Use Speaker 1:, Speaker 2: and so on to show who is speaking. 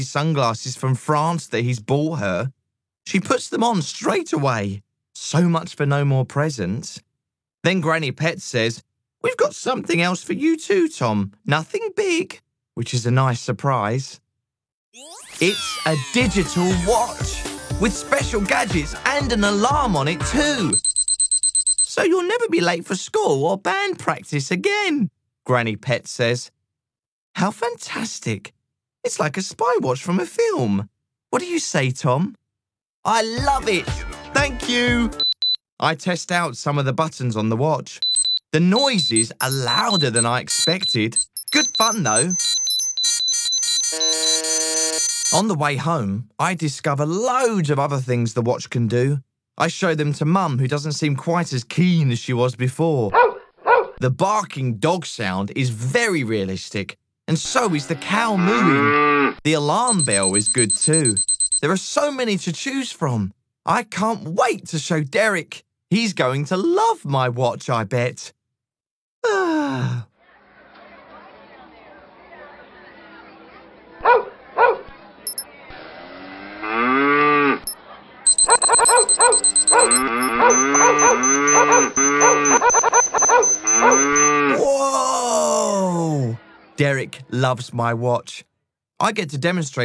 Speaker 1: sunglasses from France that he's bought her. She puts them on straight away. So much for no more presents. Then Granny Pet says, "We've got something else for you too, Tom. Nothing big," which is a nice surprise. It's a digital watch with special gadgets and an alarm on it too. "So you'll never be late for school or band practice again," Granny Pet says. How fantastic. It's like a spy watch from a film. What do you say, Tom? I love it. Thank you. I test out some of the buttons on the watch. The noises are louder than I expected. Good fun, though. On the way home, I discover loads of other things the watch can do. I show them to Mum, who doesn't seem quite as keen as she was before. The barking dog sound is very realistic, and so is the cow mooing. The alarm bell is good too. There are so many to choose from. I can't wait to show Derek. He's going to love my watch, I bet. Whoa! Derek loves my watch. I get to demonstrate